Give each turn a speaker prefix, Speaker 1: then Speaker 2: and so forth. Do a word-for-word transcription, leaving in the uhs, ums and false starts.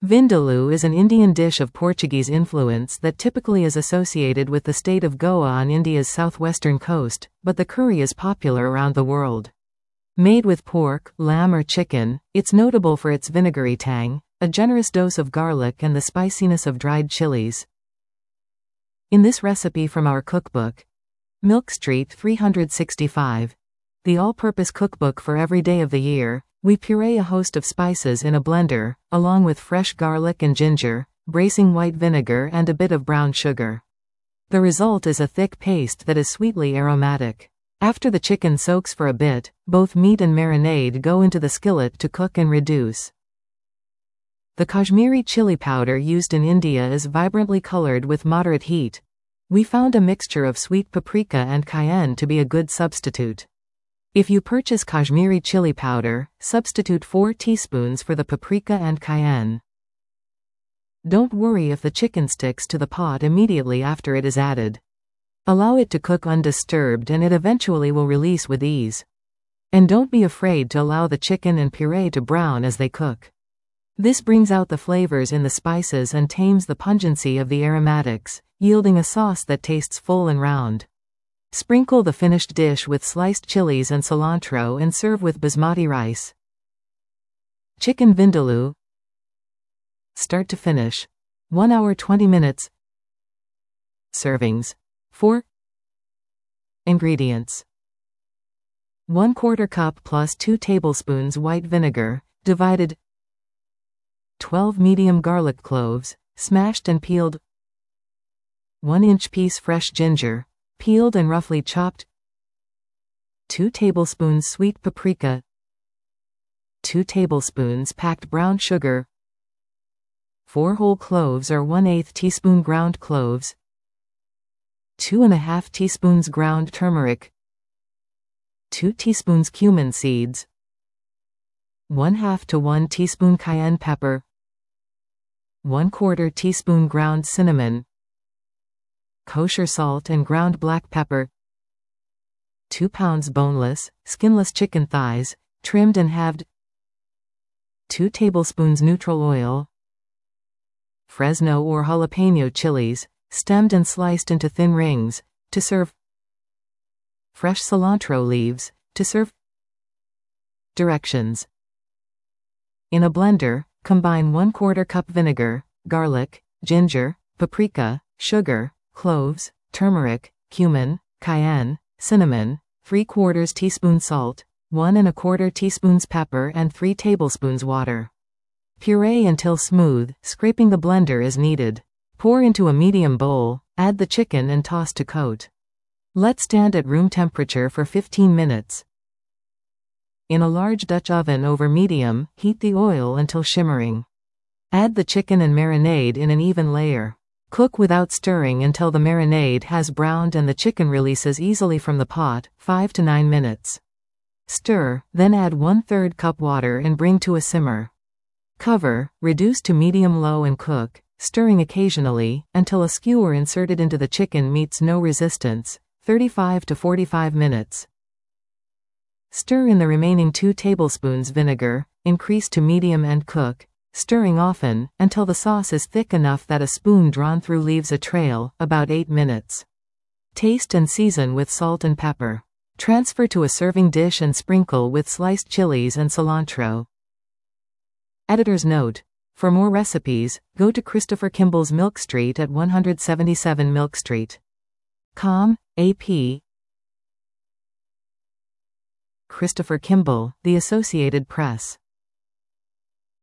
Speaker 1: Vindaloo is an Indian dish of Portuguese influence that typically is associated with the state of Goa on India's southwestern coast, but the curry is popular around the world. Made with pork, lamb or chicken, it's notable for its vinegary tang, a generous dose of garlic and the spiciness of dried chilies. In this recipe from our cookbook, Milk Street three hundred sixty-five, the all-purpose cookbook for every day of the year, we puree a host of spices in a blender, along with fresh garlic and ginger, bracing white vinegar and a bit of brown sugar. The result is a thick paste that is sweetly aromatic. After the chicken soaks for a bit, both meat and marinade go into the skillet to cook and reduce. The Kashmiri chili powder used in India is vibrantly colored with moderate heat. We found a mixture of sweet paprika and cayenne to be a good substitute. If you purchase Kashmiri chili powder, substitute four teaspoons for the paprika and cayenne. Don't worry if the chicken sticks to the pot immediately after it is added. Allow it to cook undisturbed and it eventually will release with ease. And don't be afraid to allow the chicken and puree to brown as they cook. This brings out the flavors in the spices and tames the pungency of the aromatics, yielding a sauce that tastes full and round. Sprinkle the finished dish with sliced chilies and cilantro and serve with basmati rice. Chicken vindaloo. Start to finish. one hour twenty minutes. Servings. four. Ingredients. one quarter cup plus two tablespoons white vinegar, divided. twelve medium garlic cloves, smashed and peeled. one inch piece fresh ginger, peeled and roughly chopped. two tablespoons sweet paprika. two tablespoons packed brown sugar. four whole cloves or one eighth teaspoon ground cloves. two and a half teaspoons ground turmeric. two teaspoons cumin seeds. one half to one teaspoon cayenne pepper. one quarter teaspoon ground cinnamon. Kosher salt and ground black pepper. two pounds boneless, skinless chicken thighs, trimmed and halved. two tablespoons neutral oil. Fresno or jalapeno chilies, stemmed and sliced into thin rings, to serve. Fresh cilantro leaves, to serve. Directions. In a blender, combine one quarter cup vinegar, garlic, ginger, paprika, sugar, cloves, turmeric, cumin, cayenne, cinnamon, three quarters teaspoon salt, one and a quarter teaspoons pepper and three tablespoons water. Puree until smooth, scraping the blender as needed. Pour into a medium bowl, add the chicken and toss to coat. Let stand at room temperature for fifteen minutes. In a large Dutch oven over medium, heat the oil until shimmering. Add the chicken and marinade in an even layer. Cook without stirring until the marinade has browned and the chicken releases easily from the pot, five to nine minutes. Stir, then add one third cup water and bring to a simmer. Cover, reduce to medium-low and cook, stirring occasionally, until a skewer inserted into the chicken meets no resistance, thirty-five to forty-five minutes. Stir in the remaining two tablespoons vinegar, increase to medium and cook, stirring often, until the sauce is thick enough that a spoon drawn through leaves a trail, about eight minutes. Taste and season with salt and pepper. Transfer to a serving dish and sprinkle with sliced chilies and cilantro. Editor's note. For more recipes, go to Christopher Kimball's Milk Street at one seventy-seven Milk Street. Com, A P Christopher Kimball, The Associated Press.